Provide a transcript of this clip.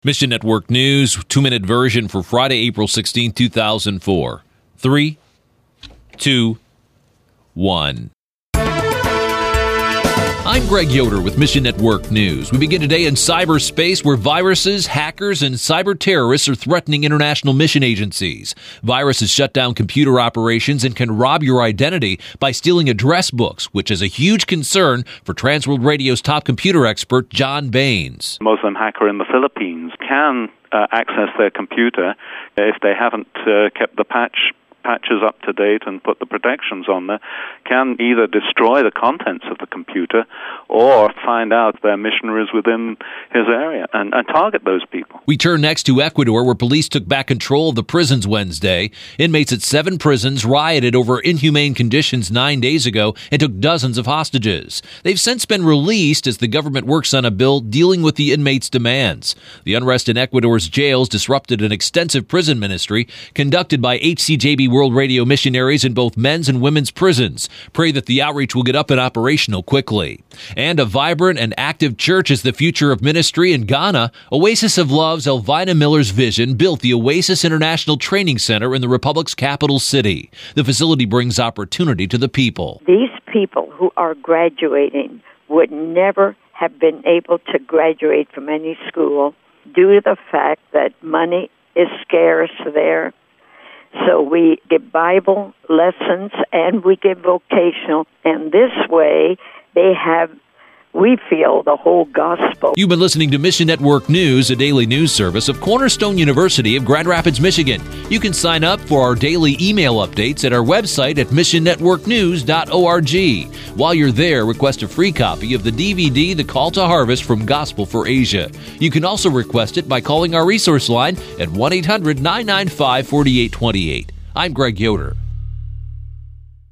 Mission Network News, 2-minute version for Friday, April 16, 2004. 3, 2, 1. I'm Greg Yoder with Mission Network News. We begin today in cyberspace where viruses, hackers, and cyber terrorists are threatening international mission agencies. Viruses shut down computer operations and can rob your identity by stealing address books, which is a huge concern for Transworld Radio's top computer expert, John Baines. A Muslim hacker in the Philippines can access their computer if they haven't kept the patches up to date and put the protections on there, can either destroy the contents of the computer or find out their missionaries within his area and target those people. We turn next to Ecuador, where police took back control of the prisons Wednesday. Inmates at 7 prisons rioted over inhumane conditions 9 days ago and took dozens of hostages. They've since been released as the government works on a bill dealing with the inmates' demands. The unrest in Ecuador's jails disrupted an extensive prison ministry conducted by HCJB World Radio missionaries in both men's and women's prisons. Pray that the outreach will get up and operational quickly. And a vibrant and active church is the future of ministry in Ghana. Oasis of Love's Elvina Miller's vision built the Oasis International Training Center in the Republic's capital city. The facility brings opportunity to the people. These people who are graduating would never have been able to graduate from any school due to the fact that money is scarce there. So we give Bible lessons and we give vocational, and this way they have, we feel, the whole gospel. You've been listening to Mission Network News, a daily news service of Cornerstone University of Grand Rapids, Michigan. You can sign up for our daily email updates at our website at missionnetworknews.org. While you're there, request a free copy of the DVD, The Call to Harvest from Gospel for Asia. You can also request it by calling our resource line at 1-800-995-4828. I'm Greg Yoder.